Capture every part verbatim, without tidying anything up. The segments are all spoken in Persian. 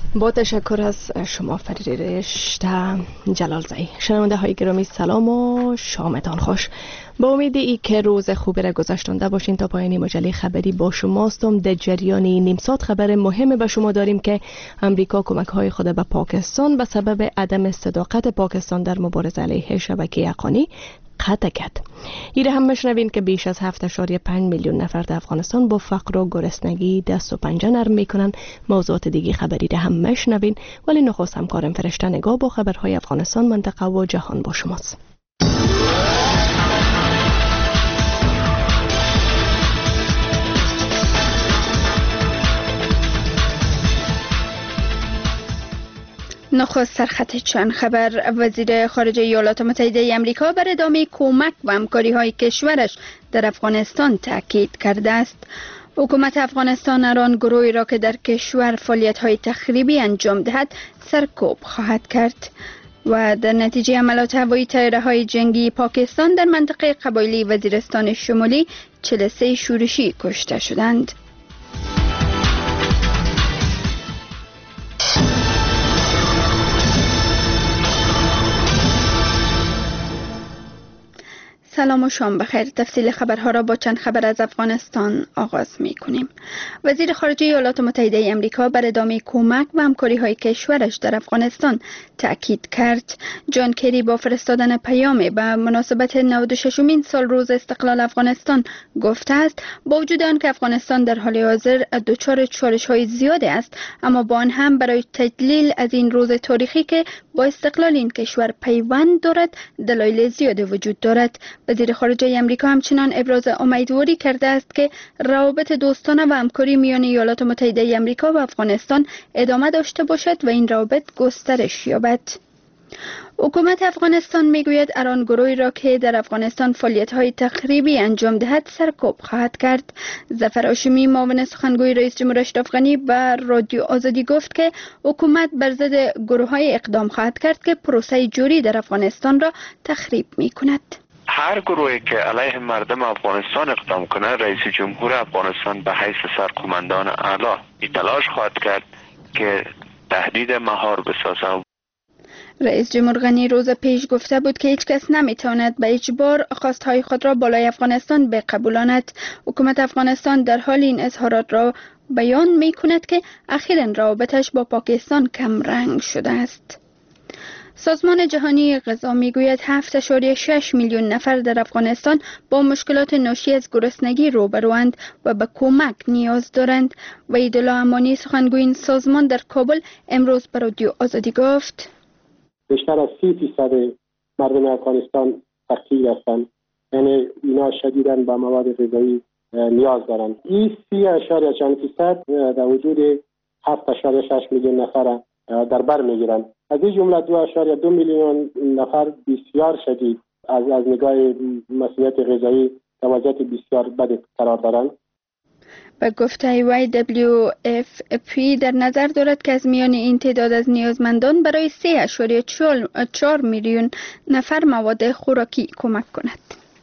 با تشکر از شما فرشته جلالزایی. شنونده های گرامی سلام و شامتان خوش. با امید ای که روز خوبی را گذشتانده باشین. تا پایانی مجله خبری با شماستم. در جریان نیم ساعت خبر مهم به شما داریم که امریکا کمک های خود به پاکستان به سبب عدم صداقت پاکستان در مبارزه علیه شبکه حقانی قطع کرد. ایره هم مشنوین که بیش از هفت اشاریه پنج میلیون نفر در افغانستان با فقر و گرسنگی دست و پنجه نرم میکنن. موضوعات دیگه خبری را هم مشنوین، ولی نخست همکارم فرشته نگاه با خبرهای افغانستان، منطقه و جهان با شماست. نخست سرخط چند خبر. وزیر خارجه ایالات متحده آمریکا بر ادامه کمک و همکاری های کشورش در افغانستان تاکید کرده است. حکومت افغانستان هر آن گروهی را که در کشور فعالیت های تخریبی انجام دهد سرکوب خواهد کرد. و در نتیجه حملات هوایی طیاره های جنگی پاکستان در منطقه قبایلی وزیرستان شمالی چهل و سه شورشی کشته شدند. سلام و شام بخیر. تفصیل خبرها را با چند خبر از افغانستان آغاز می کنیم. وزیر خارجه ایالات متحده آمریکا بر ادامه کمک و همکاری های کشورش در افغانستان تاکید کرد. جان کری با فرستادن پیامی به مناسبت نود و ششمین سال روز استقلال افغانستان گفته است با وجود آنکه افغانستان در حال حاضر دچار چالش های زیادی است، اما با آن هم برای تجلیل از این روز تاریخی که با استقلال این کشور پیوند دارد دلایل زیادی وجود دارد. وزیر خارجه آمریکا همچنان ابراز امیدواری کرده است که روابط دوستانه و همکاری میان ایالات متحده آمریکا و افغانستان ادامه داشته باشد و این روابط گسترش یابد. حکومت افغانستان میگوید هر آن گروهی را که در افغانستان فعالیت‌های تخریبی انجام دهد سرکوب خواهد کرد. ظفر هاشمی معاون سخنگوی رئیس جمهور اشرف غنی به رادیو آزادی گفت که حکومت بر ضد گروه‌های اقدام خواهد کرد که پروسه جوری در افغانستان را تخریب می‌کند. هر گروهی که علیه مردم افغانستان اقدام کنه، رئیس جمهور افغانستان به حیث سرقمندان اعلی تلاش خواهد کرد که تهدید مهار بسازد. رئیس جمهور غنی روز پیش گفته بود که هیچ کس نمیتواند به اجبار خواستهای خود را بالای افغانستان بقبولاند. حکومت افغانستان در حال این اظهارات را بیان می کند که اخیراً روابطش با پاکستان کم رنگ شده است. سازمان جهانی غذا میگوید هفت اشاریه شش میلیون نفر در افغانستان با مشکلات ناشی از گرسنگی روبروند و به کمک نیاز دارند. وحیدالله امانی سخنگوی این سازمان در کابل امروز به رادیو آزادی گفت بیشتر از سی فیصد مردم افغانستان فقیر هستند، یعنی اینا شدیداً به مواد غذایی نیاز دارند. این سی اشاریه چند فیصد در وجود هفت اشاریه شش میلیون نفر در بر میگیرند. از این جمله دو اشاریه دو میلیون نفر بسیار شدید از از نگاه مسئولیت غذایی در وضعیت بسیار بد قرار دارند. به گفته وی دبلیو اف پی در نظر دارد که از میان این تعداد از نیازمندان برای سه اشاریه چهار میلیون نفر مواد خوراکی کمک کند.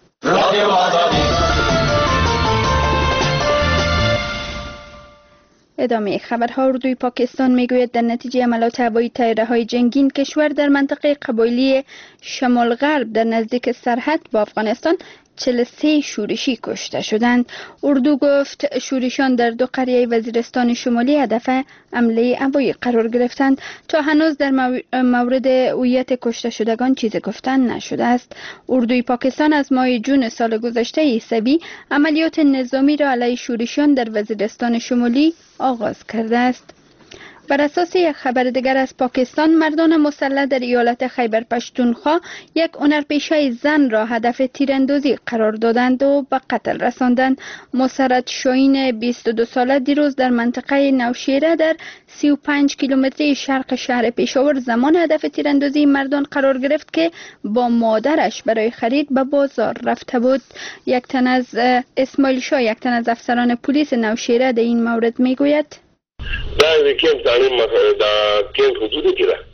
ادامه خبرها. اردوی پاکستان میگوید در نتیجه حملات هوایی طیاره های جنگی کشور در منطقه قبایلی شمال غرب در نزدیک سرحد با افغانستان چهل و سه شورشی کشته شدند. اردو گفت شورشان در دو قریه وزیرستان شمالی هدف حمله هوایی قرار گرفتند. تا هنوز در مورد هویت کشته شدگان چیزی گفتن نشده است. اردوی پاکستان از ماه جون سال گذشته عیسوی عملیات نظامی را علیه شورشیان در وزیرستان شمالی آغاز کرده است. بر اساس یک خبر دیگر از پاکستان، مردان مسلح در ایالت خیبر پشتونخوا یک هنرپیشه زن را هدف تیراندازی قرار دادند و به قتل رساندند. مسرت شاهین بیست و دو ساله دیروز در منطقه نوشیره در سی و پنج کیلومتری شرق شهر پشاور زمان هدف تیراندازی مردان قرار گرفت که با مادرش برای خرید به بازار رفته بود. یک تن از اسماعیل شاه، یک تن از افسران پلیس نوشیره در این مورد میگوید دا د کیمپ تعلیم د کیمپ حدود کې ده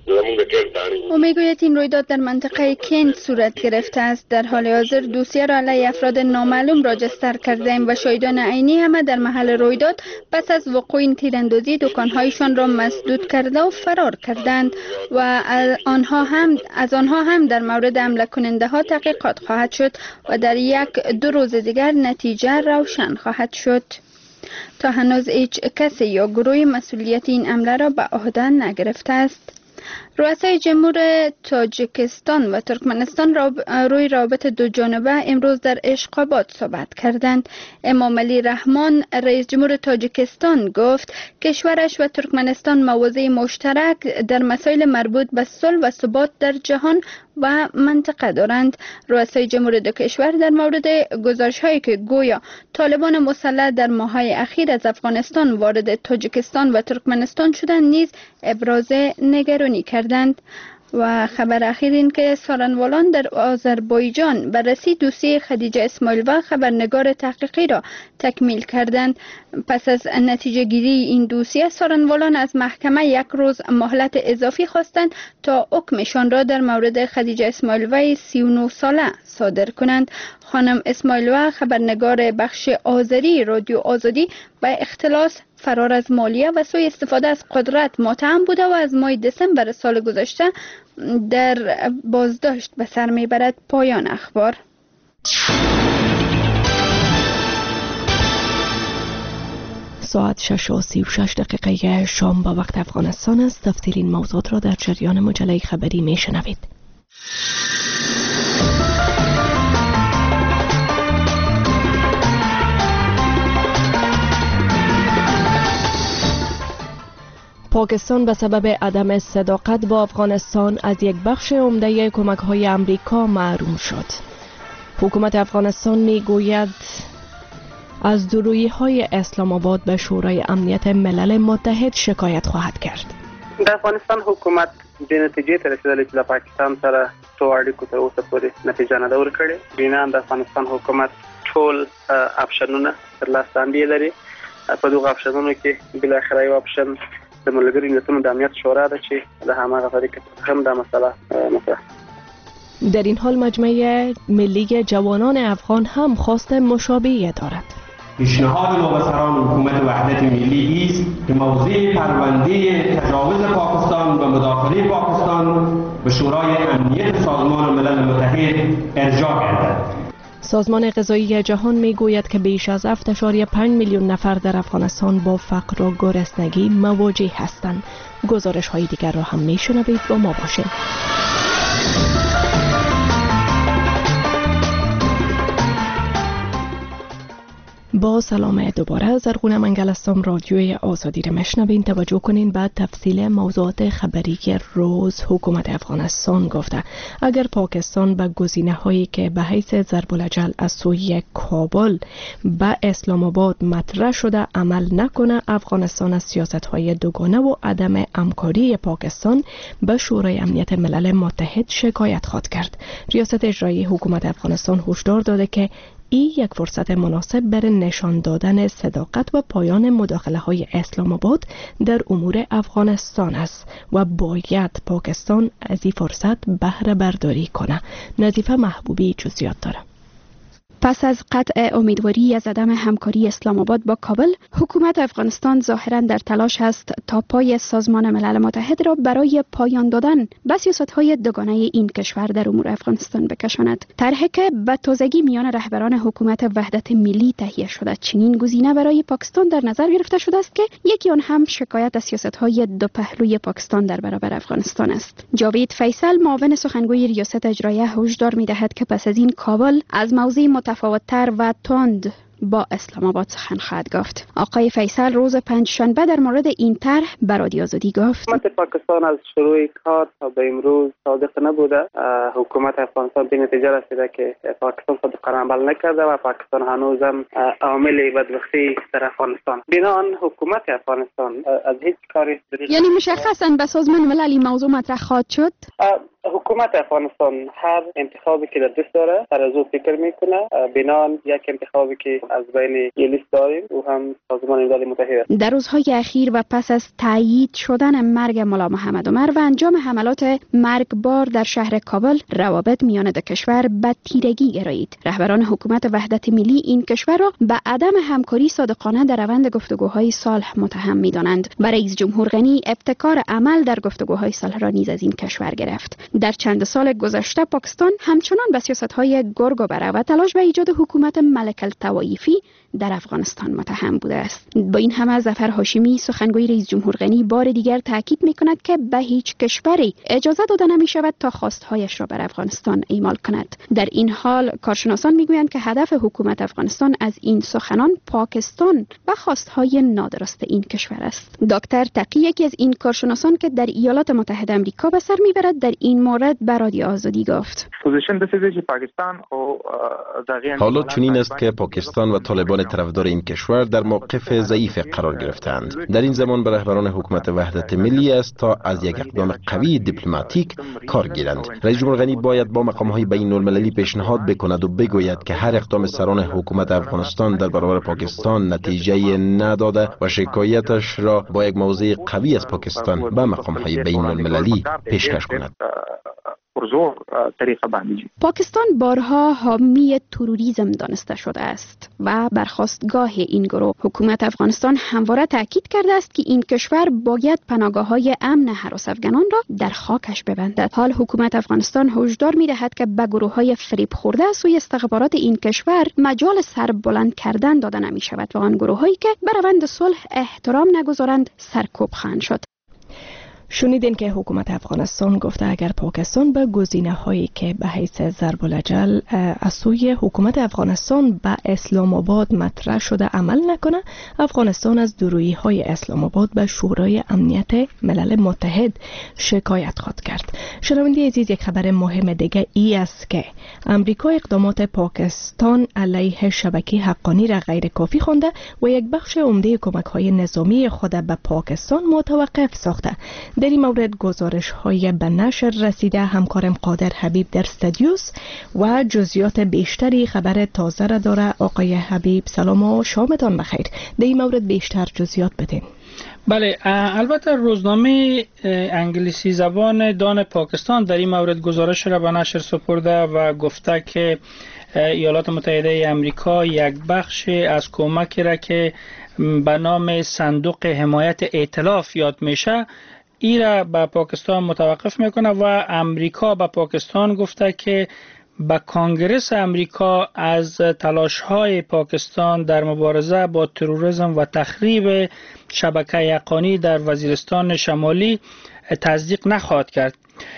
او میگوید این رویداد در منطقه کینت صورت گرفته است. در حال حاضر دوسیه را علیه افراد نامعلوم راجستر کرده ایم و شاهدان عینی همه در محل رویداد پس از وقوع این تیراندازی دکانهایشان را مسدود کرده و فرار کردند و از آنها هم از آنها هم در مورد حمله کننده ها تحقیقات خواهد شد و در یک دو روز دیگر نتیجه روشن خواهد شد. تا هنوز هیچ کسی یا گروهی مسئولیت این حمله را به عهده نگرفته است. رؤسای جمهور تاجیکستان و ترکمنستان روی رابط دو جانبه امروز در اشقاباد صحبت کردند. امام علی رحمان رئیس جمهور تاجیکستان گفت کشورش و ترکمنستان مواضع مشترک در مسائل مربوط به صلح و ثبات در جهان و منطقه دارند. رؤسای جمهور دو کشور در مورد گزارش هایی که گویا طالبان مسلح در ماه‌های اخیر از افغانستان وارد تاجیکستان و ترکمنستان شدند نیز ابراز نگرانی کردند. و خبر اخیر این که سارنوالان در آذربایجان بررسی دوسیه خدیجه اسماعیلوه خبرنگار تحقیقی را تکمیل کردند. پس از نتیجه گیری این دوسیه سارنوالان از محکمه یک روز مهلت اضافی خواستند تا حکمشان را در مورد خدیجه اسماعیلوه سی و نه ساله صادر کنند. خانم اسماعیلوه خبرنگار بخش آذری رادیو آزادی به اختلاس، فرار از مالیه و سوء استفاده از قدرت متهم بوده و از ماه دسامبر سال گذشته در بازداشت به سر میبرد. پایان اخبار. ساعت شش و سی و شش دقیقه شام با وقت افغانستان است. تفصیل موضوعات را در جریان مجله خبری میشنوید. پاکستان به سبب عدم صداقت با افغانستان از یک بخش عمده کمک‌های امریکا محروم شد. حکومت افغانستان می‌گوید از دورویی‌های اسلام آباد به شورای امنیت ملل متحد شکایت خواهد کرد. در افغانستان حکومت به نتیجه ته رسیدلی چې د پاکستان سره څو اړیکو تر اوسه پورې نتیجه نه ده ورکړې. بنا د افغانستان حکومت ټول اپشنونه تر لاس لاندې لري. په دغه اپشنونو کې بالاخره یو اپشن د ملګرو ملتونو د امنیت شورا ده چې د هماغه طریقې هم دا مسله مطرح. در این حال مجمع ملی جوانان افغان هم خواست مشابهی دارد. پیشنهاد ما به سران حکومت وحدت ملی است که موضوع پرونده تجاوز پاکستان و مداخله پاکستان به شورای امنیت سازمان ملل متحد ارجاع گردد. سازمان غذایی جهان میگوید که بیش از هفت ممیز پنج میلیون نفر در افغانستان با فقر و گرسنگی مواجه هستند. گزارش های دیگر را هم میشنوید، با ما باشید. با سلام دوباره، زرغونه منگل هستم. رادیوی آزادی را میشنوین. توجه کنین بعد تفصیل موضوعات خبری که روز حکومت افغانستان گفته اگر پاکستان به گزینه هایی که به حیث ضرب الاجل از سوی کابل به اسلام آباد مطرح شده عمل نکنه، افغانستان از سیاست های دوگانه و عدم همکاری پاکستان به شورای امنیت ملل متحد شکایت خواهد کرد. ریاست اجرایی حکومت افغانستان هشدار داده که این یک فرصت مناسب برای نشان دادن صداقت و پایان مداخله های اسلام آباد در امور افغانستان است و باید پاکستان از این فرصت بهره برداری کنه. نظیفه محبوبی جزئیات داره. پس از قطع امیدواری از عدم همکاری اسلام آباد با کابل، حکومت افغانستان ظاهراً در تلاش است تا پای سازمان ملل متحد را برای پایان دادن به سیاست‌های دوگانه این کشور در امور افغانستان بکشاند. طرحی که به تازگی میان رهبران حکومت وحدت ملی تهیه شده، چنین گزینه برای پاکستان در نظر گرفته شده است که یکی آن هم شکایت از سیاست‌های دو پهلوی پاکستان در برابر افغانستان است. جاوید فیصل، معاون سخنگوی ریاست اجراییه، هشدار می‌دهد که پس از این کابل از موضع متفاوت‌تر و تند با اسلام آباد سخن خواهد گفت. آقای فیصل روز پنجشنبه در مورد این طرح به رادیو آزادی گفت: حکومت پاکستان از شروع کار تا به امروز صادق نبوده. حکومت افغانستان به نتیجه رسیده که پاکستان صادقانه عمل نکرده و پاکستان هنوزم عامل بدبختی در افغانستان. بنابراین حکومت افغانستان از هیچ کاری، یعنی مشخصاً به سازمان ملل این موضوع مطرح خواهد شد. حکومت افغانستان هر انتخابی که در دست داره سر از او فکر میکنه. بنان یک انتخابی که از بین یه لیست داریم او هم سازمان ملل متحد. در روزهای اخیر و پس از تایید شدن مرگ ملا محمد عمر و انجام حملات مرگبار در شهر کابل، روابط میان دو کشور به تیرگی گرایید. رهبران حکومت وحدت ملی این کشور را به عدم همکاری صادقانه در روند گفتگوهای صلح متهم می‌دانند. برای رئیس جمهور غنی ابتکار عمل در گفتگوهای صلح را نیز از این کشور گرفت. در چند سال گذشته پاکستان همچنان به سیاست‌های گرگ و بره و تلاش به ایجاد حکومت ملک الطوایفی در افغانستان متهم بوده است. با این همه ظفر هاشمی سخنگوی رئیس جمهور غنی بار دیگر تاکید می‌کند که به هیچ کشوری اجازه داده نمی‌شود تا خواست‌هایش را بر افغانستان اعمال کند. در این حال کارشناسان می‌گویند که هدف حکومت افغانستان از این سخنان پاکستان و خواست‌های نادرست این کشور است. دکتر تقی یکی از این کارشناسان که در ایالات متحده آمریکا به سر می‌برد در این مورد به رادیو آزادی گفت: حالا چنین است که پاکستان و طالبان طرفدار این کشور در موقف ضعیف قرار گرفتند. در این زمان به رهبران حکومت وحدت ملی است تا از یک اقدام قوی دیپلماتیک کار گیرند. رئیس جمهور غنی باید با مقام‌های بین‌المللی پیشنهاد بکند و بگوید که هر اقدام سران حکومت افغانستان در برابر پاکستان نتیجه نداده و شکایتش را با یک موضع قوی از پاکستان به مقام‌های بین‌المللی پیشکش کند. پاکستان بارها حامی تروریسم دانسته شده است و برخاستگاه این گروه. حکومت افغانستان همواره تاکید کرده است که این کشور باید پناهگاه‌های امن هراس افغانان را در خاکش ببندد. حال حکومت افغانستان هشدار می‌دهد که به گروه‌های فریب خورده از سوی استخبارات این کشور مجال سر بلند کردن داده نمی‌شود و آن گروه‌هایی که به روند صلح احترام نگذارند سرکوب خواهند شد. شنیدین که حکومت افغانستان گفته اگر پاکستان به گزینه هایی که به حیث ضرب الاجل از سوی حکومت افغانستان به اسلام آباد مطرح شده عمل نکنه، افغانستان از دورویی های اسلام آباد به شورای امنیت ملل متحد شکایت خواهد کرد. شنونده عزیز، یک خبر مهم دیگه ای است که امریکا اقدامات پاکستان علیه شبکه حقانی را غیر کافی خوانده و یک بخش عمده کمک های نظامی خود به پاکستان متوقف ساخته. در این مورد گزارش های به نشر رسیده همکارم قادر حبیب در استودیوس و جزئیات بیشتری خبر تازه را داره. آقای حبیب سلام و شامتان بخیر. در این مورد بیشتر جزئیات بدین. بله، البته روزنامه انگلیسی زبان دان پاکستان در این مورد گزارش را به نشر سپرده و گفته که ایالات متحده آمریکا یک بخش از کمکی را که به نام صندوق حمایت ائتلاف یاد میشه ای را به پاکستان متوقف میکنه و امریکا به پاکستان گفته که به کانگرس امریکا از تلاش‌های پاکستان در مبارزه با تروریسم و تخریب شبکه حقانی در وزیرستان شمالی تصدیق نخواهد کرد.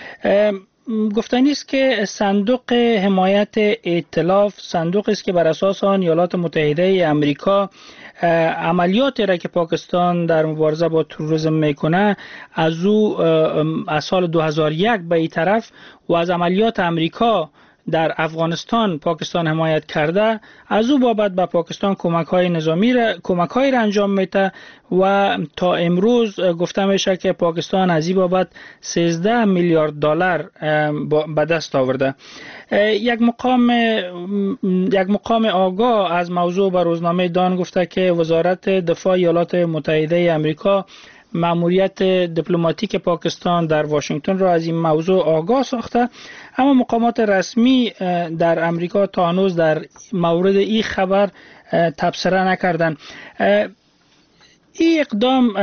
گفتنی است که صندوق حمایت ائتلاف صندوقی است که بر اساس آن ایالات متحده آمریکا عملیاتی را که پاکستان در مبارزه با تروریسم میکنه از او از سال دو هزار و یک به این طرف و از عملیات امریکا در افغانستان پاکستان حمایت کرده، از او بابت به پاکستان کمک های نظامی را کمک های را انجام میده و تا امروز گفته میشه که پاکستان از این بابت سیزده میلیارد دلار به دست آورده. یک مقام یک مقام آگاه از موضوع به روزنامه دان گفته که وزارت دفاع ایالات متحده آمریکا مأموریت دیپلماتیک پاکستان در واشنگتن را از این موضوع آگاه ساخته، اما مقامات رسمی در امریکا تا هنوز در مورد این خبر تبصره نکردند. این اقدام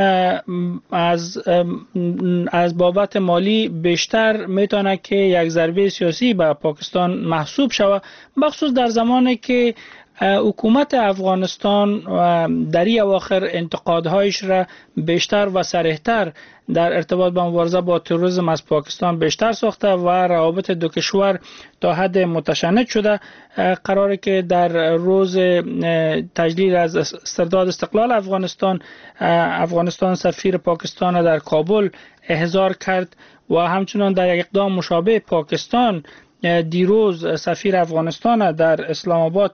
از از بابت مالی بیشتر میتونه که یک ضربه سیاسی به پاکستان محسوب شود، بخصوص در زمانی که حکومت افغانستان در این اواخر انتقادهایش را بیشتر و صریح‌تر در ارتباط با مبارزه با تروریسم از پاکستان بیشتر ساخته و روابط دو کشور تا حد متشنج شده. قراره که در روز تجلیل از استرداد استقلال افغانستان افغانستان سفیر پاکستان را در کابل احضار کرد و همچنان در یک اقدام مشابه پاکستان دیروز سفیر افغانستان در اسلام آباد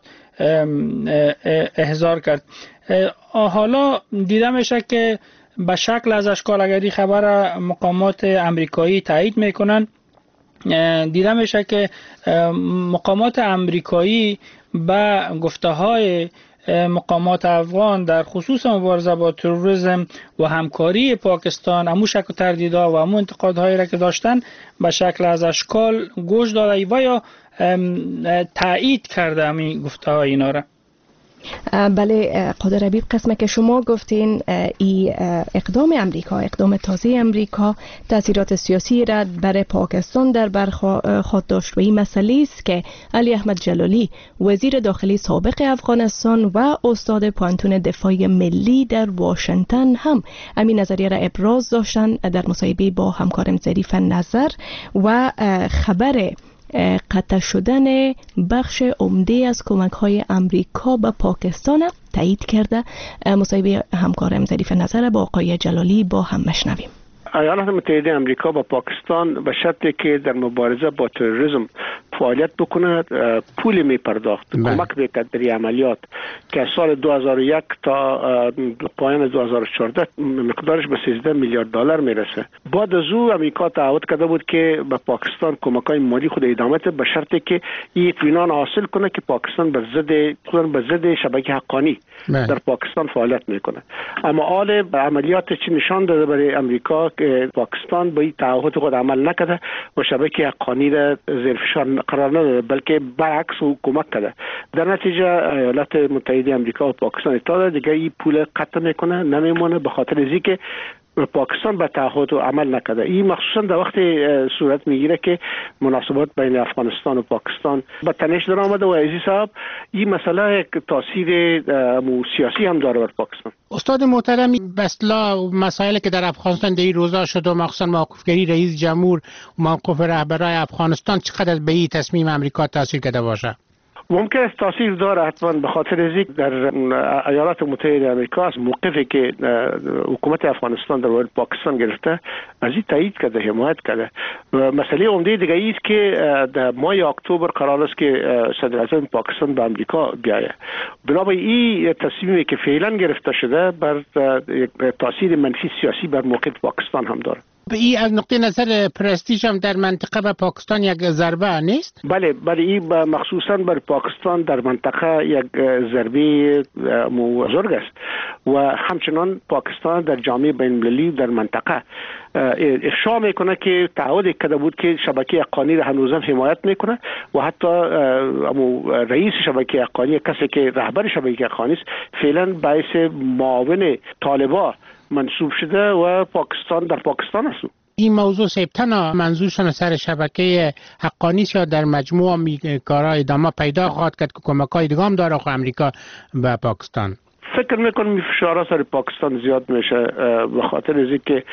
احضار کرد. حالا دیده میشه که به شکل از اشکال اگر این خبر مقامات امریکایی تایید میکنن دیده میشه که مقامات امریکایی به گفته های مقامات افغان در خصوص مبارزه با تروریسم و همکاری پاکستان همون شک و تردیدها و همون انتقادهایی را که داشتن به شکل از اشکال گوش داده و یا تایید کرده همین گفته های اینا را. بله قادر ربیب، قسمه که شما گفتین ای اقدام امریکا، اقدام تازه امریکا تاثیرات سیاسی را برای پاکستان در برخورد داشت و این مسئله است که علی احمد جلالی وزیر داخلی سابق افغانستان و استاد پانتون دفاع ملی در واشنگتن هم همین نظریه را ابراز داشتن در مصاحبه با همکارم ظریف نظر و خبر قطع شدن بخش عمده از کمک های امریکا به پاکستان تایید کرده. مصاحبه همکارم ظریف نظر با آقای جلالی با هم مشنویم. ایالات متحده آمریکا با پاکستان به شرطی که در مبارزه با تروریسم فعالیت بکنه پول می پرداخت، کمک میکرد در عملیات که سال دو هزار و یک تا پایان دو هزار و چهارده مقدارش به سیزده میلیارد دلار میرسه. بعد از او امریکا تعهد کرده بود که به پاکستان کمک‌های مالی خود ادامه بده به شرطی که این اطمینان حاصل کنه که پاکستان به ضد خودن به ضد شبکه حقانی بله. در پاکستان فعالیت میکنه. اما حال عملیات چی نشان داده برای امریکا که پاکستان به این تعهد خود عمل نکرده و شبکه حقانی را زیر فشار قرار نداده، بلکه برعکس او کمک کرده. در نتیجه ایالات متحده آمریکا و پاکستان اتحاد دیگه این پول قطع میکنه نمیمونه به خاطر از اینکه پاکستان به تعهد و عمل نکرده. این مخصوصا در وقت صورت میگیره که مناسبات بین افغانستان و پاکستان به تنش در آمده و عزیز صاحب این مسئله تاثیر سیاسی هم داره بر پاکستان. استاد محترم، بسلا مسائلی که در افغانستان در این روزا شد و مخصوصا موقفگیری رئیس جمهور و موقف رهبرای افغانستان چقدر به این تصمیم امریکا تاثیر کرده باشه؟ ممکن است تاثیر داره حتما به خاطر از اینکه در ایالات متحده آمریکا از موقفی که حکومت افغانستان در مورد پاکستان گرفته از این تایید کرده، حمایت کرده. مسئله عمده دیگه ای است که در ماه اکتبر قرار است که صدر اعظم پاکستان به آمریکا بیاید. بنابراین این تصمیمی که فعلا گرفته شده بر تاثیر منفی سیاسی بر موقف پاکستان هم داره. به این از نقطه نظر پرستیژ هم در منطقه به پاکستان یک ضربه نیست؟ بله بله، این مخصوصا بر پاکستان در منطقه یک ضربه بزرگ است و همچنان پاکستان در جامعه بین المللی در منطقه افشا میکنه که تعهد کرده بود که شبکه حقانی را هنوزم حمایت میکنه و حتی رئیس شبکه حقانی، کسی که رهبر شبکه حقانی است، فعلا باعث معاون طالبان منصوب شده و پاکستان در پاکستان است. این موضوع سیبتنا منظورشان سر شبکه حقانی یا در مجموع کارا ادامه پیدا خواهد کرد که کمک‌های دیگه هم داره خو امریکا به پاکستان؟ فکر میکنم افشارات سر پاکستان زیاد میشه به خاطر از اینکه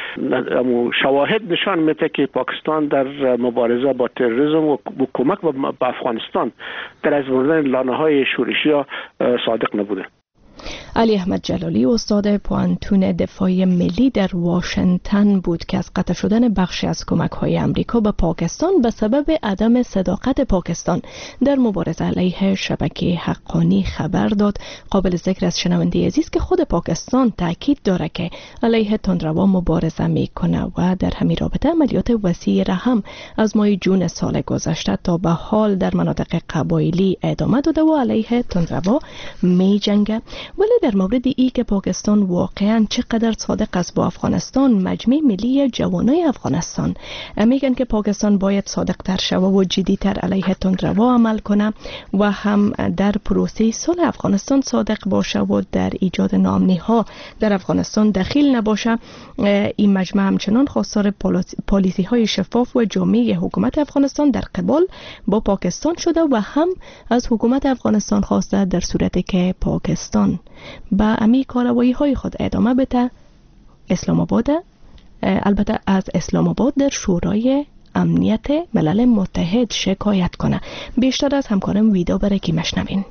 شواهد نشان میده که پاکستان در مبارزه با تروریسم و کمک به افغانستان در از مورد لانه‌های شورشی صادق نبوده. علی احمد جلالی استاد پانتون دفاع ملی در واشنگتن بود که از قطع شدن بخشی از کمک‌های امریکا به پاکستان به سبب عدم صداقت پاکستان در مبارزه علیه شبکه حقانی خبر داد. قابل ذکر از شنونده عزیز که خود پاکستان تاکید داره که علیه تندروا مبارزه میکنه و در همین رابطه عملیات وسیعی را هم از ماه جون سال گذشته تا به حال در مناطق قبایلی ادامه داده و علیه تندروا میجنگه. ولی در مورد ای که پاکستان واقعا چقدر صادق است با افغانستان، مجمع ملی جوانای افغانستان میگن که پاکستان باید صادق تر شود و جدی تر علیه تندروا عمل کنه و هم در پروسه صلح افغانستان صادق باشه و در ایجاد ناامنی ها در افغانستان دخیل نباشه. این مجمع همچنان خواستار پالیسی های شفاف و جامع حکومت افغانستان در قبال با پاکستان شده و هم از حکومت افغانستان خواسته در صورتی که پاکستان با امی کاروائی های خود ادامه بده اسلام آباد، البته از اسلام آباد در شورای امنیت ملل متحد شکایت کنه. بیشتر از همکارم ویدا برکی مشنوین.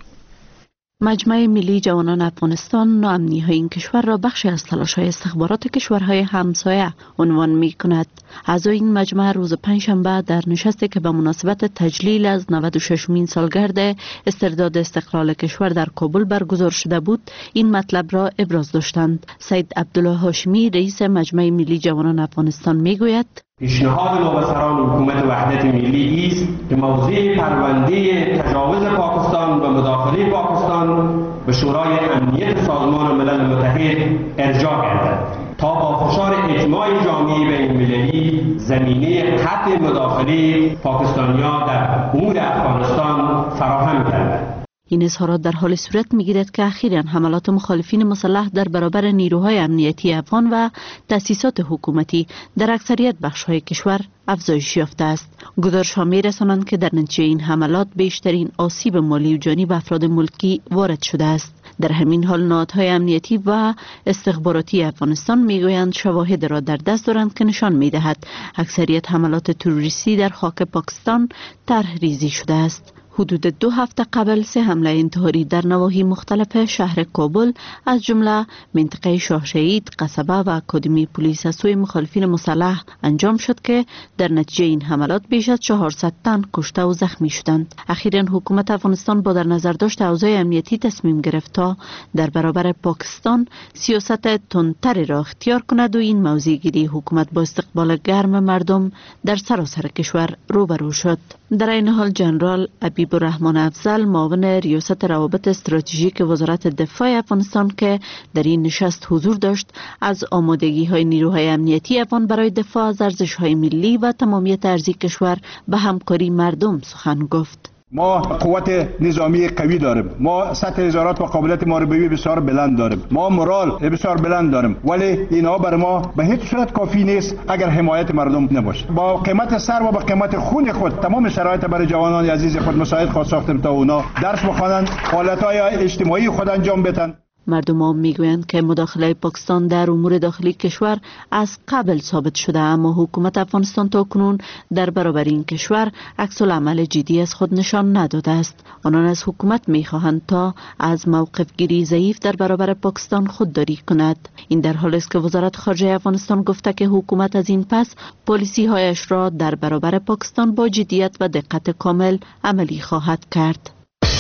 مجمع ملی جوانان افغانستان ناامنی های این کشور را بخشی از تلاش های استخبارات کشورهای همسایه عنوان می کند. اعضای این مجمع روز پنجشنبه در نشستی که به مناسبت تجلیل از نود و ششمین سالگرد استرداد استقلال کشور در کابل برگزار شده بود این مطلب را ابراز داشتند. سید عبدالله هاشمی رئیس مجمع ملی جوانان افغانستان میگوید پیشنهاد ما به سران حکومت وحدت ملی است که موضوع پرونده تجاوز پاکستان و مداخله پاکستان به شورای امنیت سازمان ملل متحد ارجاع گردد تا با فشار اجماع جامعه بین‌المللی زمینه قطع مداخله پاکستانیان در امور افغانستان فراهم گردد. این اظهارات در حال صورت می‌گیرد که اخیراً حملات مخالفین مسلح در برابر نیروهای امنیتی افغان و تأسیسات حکومتی در اکثریت بخش‌های کشور افزایش یافته است. گزارش‌ها می‌رسانند که در نتیجه این حملات بیشترین آسیب مالی و جانی به افراد ملکی وارد شده است. در همین حال نهادهای امنیتی و استخباراتی افغانستان میگویند شواهد را در دست دارند که نشان می‌دهد اکثریت حملات تروریستی در خاک پاکستان طرح ریزی شده است. حدود دو هفته قبل سه حمله انتحاری در نواحی مختلف شهر کابل از جمله منطقه شاه شهید، قصبه و اکادمی پلیس از سوی مخالفین مسلح انجام شد که در نتیجه این حملات بیش از چهارصد تن کشته و زخمی شدند. اخیراً حکومت افغانستان با در نظر داشت اوضاع امنیتی تصمیم گرفت تا در برابر پاکستان سیاست تندتری را اختیار کند و این موضوع گیری حکومت با استقبال گرم مردم در سراسر کشور روبرو شد. در این حال جنرال حبیب الرحمن افضل معاون ریاست روابط استراتژیک وزارت دفاع افغانستان که در این نشست حضور داشت از آمادگی های نیروهای امنیتی افغان برای دفاع از ارزش های ملی و تمامیت ارضی کشور به همکاری مردم سخن گفت. ما قوت نظامی قوی داریم، ما سطح نظارت و قابلیت محاربه بسیار بلند داریم، ما مورال بسیار بلند داریم، ولی اینها بر ما به هیچ صورت کافی نیست اگر حمایت مردم نباشه. با قیمت سر و با قیمت خون خود تمام شرایط برای جوانان عزیز خود مساعد خود ساختیم تا اونا درس بخوانند، فعالیت‌های اجتماعی خود انجام بدن. مردم هم میگویند که مداخله پاکستان در امور داخلی کشور از قبل ثابت شده، اما حکومت افغانستان تا کنون در برابر این کشور عکس العمل جدی از خود نشان نداده است. آنان از حکومت میخواهند تا از موقف گیری ضعیف در برابر پاکستان خودداری کند. این در حالی است که وزارت خارجه افغانستان گفته که حکومت از این پس پالیسی هایش را در برابر پاکستان با جدیت و دقت کامل عملی خواهد کرد.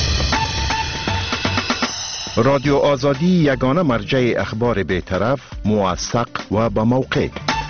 رادیو آزادی یگانه مرجع اخبار بی‌طرف، موثق و با موقع.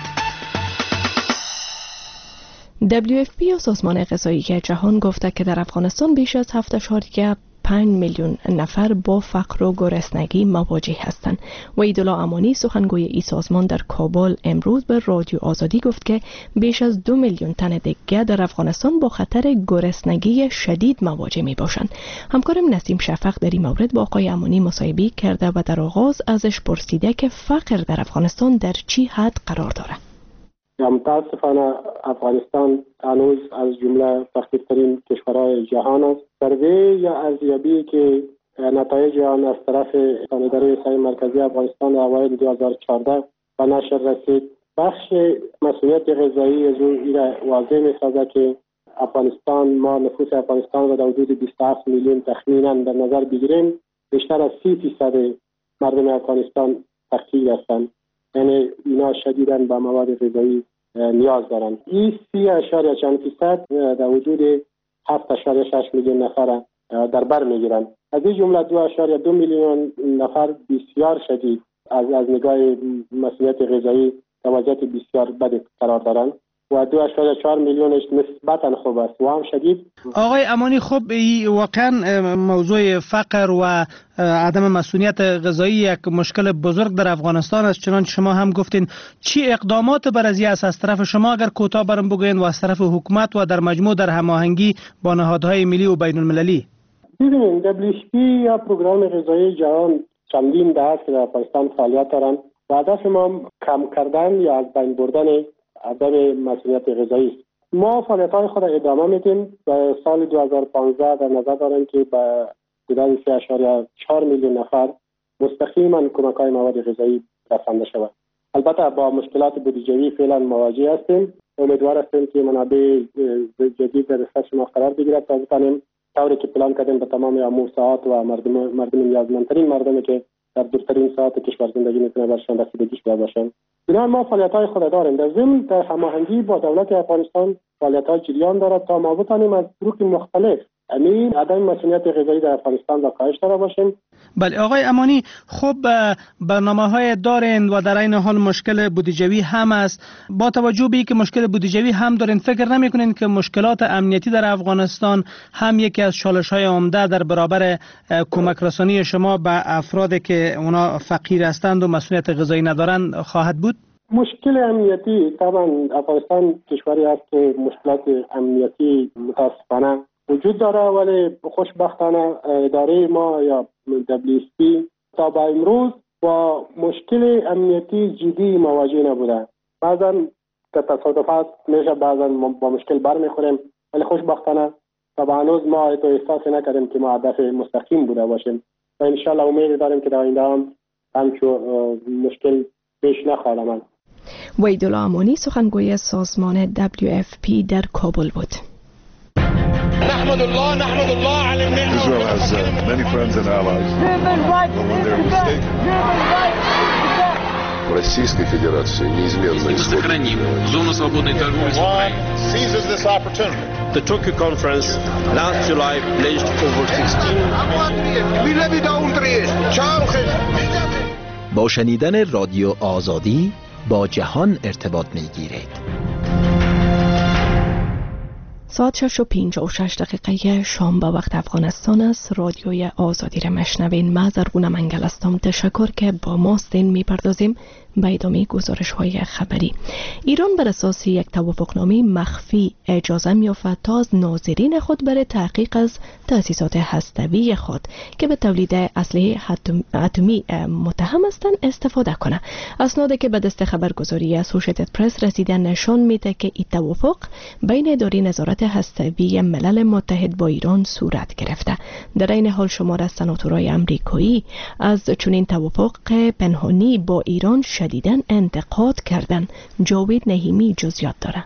دبلیو اف پی یا سازمان غذایی جهان گفته که در افغانستان بیش از هفت اشاریه پنج میلیون نفر با فقر و گرسنگی مواجه هستند. وحیدالله امانی سخنگوی این سازمان در کابل امروز به رادیو آزادی گفت که بیش از دو میلیون تن دیگر در افغانستان با خطر گرسنگی شدید مواجه می باشند. همکارم نسیم شفق در این مورد با آقای امانی مصاحبه کرده و در آغاز ازش پرسیده که فقر در افغانستان در چی حد قرار دارد. متاسفانه افغانستان هنوز از جمله فقیرترین کشورهای جهان است. سروی یا ارزیابی که نتایج آن از طرف اداره سعی مرکزی افغانستان اوایل دو هزار و چهارده به نشر رسید، بخش مسئولیت غذایی از او را واضح می‌سازد که افغانستان، ما نفوس افغانستان را در حدود بیست و هفت میلیون تخمینا در نظر بگیریم، بیشتر از سی درصد مردم افغانستان فقیر هستند. یعنی اینا شدیداً به مواد غذایی نیاز دارند. این سی اشاریه چند فیصد در وجود هفت اشاریه شش میلیون نفر در بر میگیرند. از این جمله دو اشاریه دو میلیون نفر بسیار شدید از از نگاه مسئولیت غذایی در وضعیت بسیار بد قرار دارند و دو اشاریه چهار میلیونش نسبتاً خوب است و هم شدید. آقای امانی، خب واقعا موضوع فقر و عدم مسئولیت غذایی یک مشکل بزرگ در افغانستان است. چنانچه شما هم گفتین، چی اقدامات برای است از طرف شما اگر کوتاه برام بگوین و از طرف حکومت و در مجموع در هماهنگی با نهادهای ملی و بین المللی؟ ببینید، دبلیو اف پی یا پروگرام غذایی جهان چندین دهه است که در افغانستان فعالیت دارند و هدف ما کم کردن یا از بین بردن عدم مسئولیت غذایی است. ما فعالیت‌های خود ادامه میدیم. و سال دو هزار و پانزده در نظر داریم که به حدود سه اشاریه چهار میلیون نفر مستقیما کمک‌های مواد غذایی رسانده شود. البته با مشکلات بودجه‌ای فعلا مواجه هستیم. امیدوار هستیم که منابع جدید در دسترس ما قرار بگیرد تا بتوانیم طوری که پلان کردیم به تمام موسسات و مردم مردم نیازمندترین مردمی که در دورترین ساعت کشور زندگی میکنه برشان رسیدگیش باشن. بنابراین ما فعالیت‌های خود داریم در ضمن در هماهنگی با دولت افغانستان فعالیت‌های جریان دارد تا ما بتوانیم از طرق مختلف امین عدم مسئولیت غذایی در افغانستان را کاهش داده باشیم. بله آقای امانی، خب برنامه‌های دارین و در این حال مشکل بودجوی هم است. با توجه به اینکه مشکل بودجوی هم دارین، فکر نمی‌کنین که مشکلات امنیتی در افغانستان هم یکی از چالش‌های عمده در برابر کمک رسانی شما به افرادی که اونا فقیر هستند و مسئولیت غذایی ندارند خواهد بود؟ مشکل امنیتی طبعا افغانستان کشوری است که مشکلات امنیتی متاسفانه وجود داره، ولی خوشبختانه اداره ما یا دبلیو اس پی تا به امروز با مشکل امنیتی جدی مواجه نبوده. بعضا که تصادفات میشه، بعضا با مشکل برمیخوریم، ولی خوشبختانه تا به هنوز ما تو احساس نکردیم که ما هدف مستقیم بوده باشیم و انشالله امید داریم که در آینده هم همچون مشکل پیش نخواهد آمد. وحیدالله امانی سخنگوی سازمان دبلیو اف پی در کابل بود. نحمد الله نحمد الله على النعمة. Israel has uh, many friends and allies. But when they're mistaken. Российской Федерации неизменно сохраним зону свободной торговли с Украиной. Seizes this opportunity. The Tokyo conference last July pledged over sixteen. با شنیدن رادیو آزادی با جهان ارتباط می‌گیرید. ساعت شش و پنجاه و شش دقیقه شام به وقت افغانستان است. رادیوی آزادی را مشنوین. ما زرگونه منگل هستم. تشکر که با ماستین میپردازیم به ادامه گزارش های خبری. ایران بر اساس یک توافقنامه مخفی اجازه می‌یافت تا از ناظرین خود برای تحقیق از تأسیسات هسته‌ای خود که به تولید اسلحه اتمی متهم هستند استفاده کنه. اسنادی که به دست خبرگزاری اسوشیتد پرس رسیده نشان میده که این توافق بین اداره نظارت هسته‌ای ملل متحد با ایران صورت گرفته. در این حال شمار از سناتورای آمریکایی از چنین توافق پنهانی با ایران شدیداً انتقاد کردند. جاوید نهیمی جزئیات داره.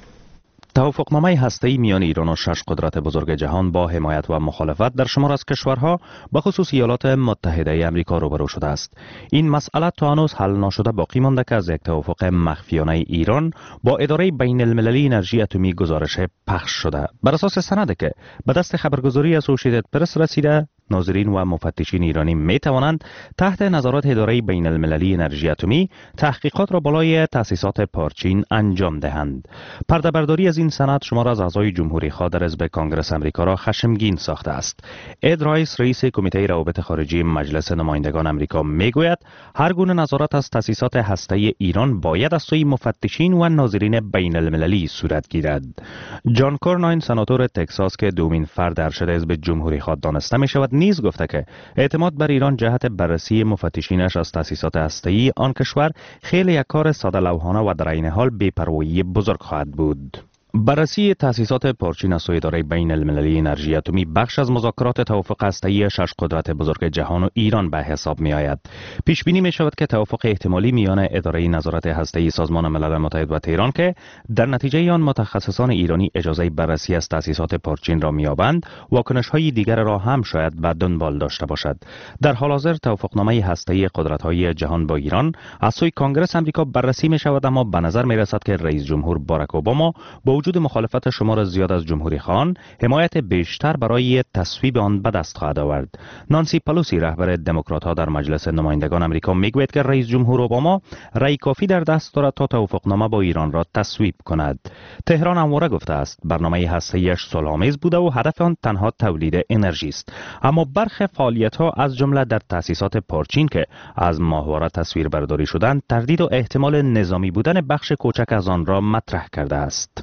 توافقنامه هسته‌ای میان ایران و شش قدرت بزرگ جهان با حمایت و مخالفت در شمار از کشورها به خصوص ایالات متحده آمریکا روبرو شده است. این مسئله تا هنوز حل نشده باقی مانده که از یک توافق مخفیانه ایران با اداره بین المللی انرژی اتمی گزارش پخش شده. بر اساس سندی که به دست خبرگزاری اسوشیتد پرس رسیده، ناظرین و مفتشین ایرانی می توانند تحت نظارت اداره بین المللی انرژی اتمی تحقیقات را بالای تأسیسات پارچین انجام دهند. پرده برداری از این سند شمار از اعضای جمهوری خواه در حزب کانگرس آمریکا را خشمگین ساخته است. اد رایس رئیس کمیته روابط خارجی مجلس نمایندگان آمریکا می گوید هر گونه نظارت از تأسیسات هسته‌ای ایران باید از سوی مفتشین و ناظرین بین المللی صورت گیرد. جان کورناین سناتور تگزاس که دومین فرد ارشد حزب جمهوری خواه دانسته می شود نیز گفته که اعتماد بر ایران جهت بررسی مفتشینش از تأسیسات هسته‌ای آن کشور خیلی یک کار ساده لوحانه و در عین حال بی‌پروایی بزرگ خواهد بود. بررسی تأسیسات پارچین از سوی اداره بین المللی انرژی اتمی بخش از مذاکرات توافق هسته‌ای شش قدرت بزرگ جهان و ایران به حساب می آید. پیش بینی می شود که توافق احتمالی میان اداره نظارت هسته‌ای سازمان ملل متحد و تهران که در نتیجه آن متخصصان ایرانی اجازه بررسی از تأسیسات پارچین را می‌یابند، واکنش‌های دیگر را هم شاید به دنبال داشته باشد. در حال حاضر توافقنامه هسته‌ای قدرت‌های جهان با ایران از سوی کنگره آمریکا بررسی می شود، اما به نظر می رسد که رئیس جمهور باراک اوباما با وجود مخالفت شمار زیاد از جمهوری خواهان حمایت بیشتر برای تصویب آن به دست خواهد آورد. نانسی پلوسی رهبر دموکرات‌ها در مجلس نمایندگان آمریکا میگوید که رئیس جمهور اوباما رأی کافی در دست دارد تا توافقنامه با ایران را تصویب کند. تهران همواره گفته است برنامه هسته‌ایش صلح‌آمیز بوده و هدف آن تنها تولید انرژی است، اما برخی فعالیت‌ها از جمله در تأسیسات پارچین که از ماهواره تصویر برداری شدند تردید و احتمال نظامی بودن بخش کوچک از آن را مطرح کرده است.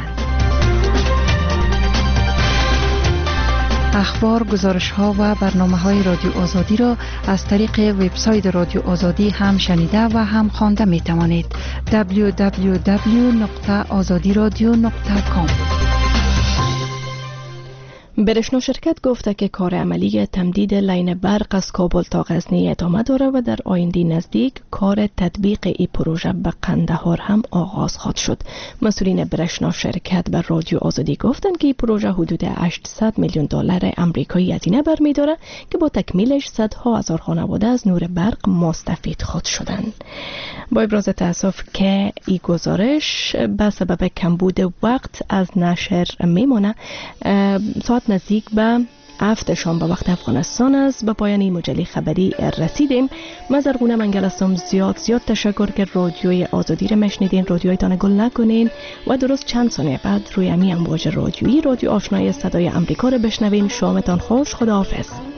اخبار، گزارش‌ها و برنامه‌های رادیو آزادی را از طریق وبسایت رادیو آزادی هم شنیده و هم خوانده می‌توانید. دبلیو دبلیو دبلیو دات آزادی رادیو دات کام. برشنا شرکت گفته که کار عملی تمدید لین برق از کابل تا غزنی ادامه داره و در آینده نزدیک کار تطبیق این پروژه به قندهار هم آغاز خواهد شد. مسئولین برشنا شرکت به رادیو آزادی گفتند که این پروژه حدود هشتصد میلیون دلار آمریکایی هزینه برمی‌داره که با تکمیلش صدها هزار خانواده از نور برق مستفید خواهد شدند. با ابراز تأسف که این گزارش به سبب کمبود وقت از نشر میمونه، ساعت نزدیک به هفت شام به وقت افغانستان است. به پایان این مجله خبری رسیدیم. من زرغونه منگل هستم. زیاد زیاد تشکر که رادیوی آزادی رو مشنیدین. رادیویتان گل نکنین و درست چند ثانیه بعد روی امی امواج رادیویی رادیو آشنای صدای امریکا رو بشنوین. شامتان خوش. خداحافظ.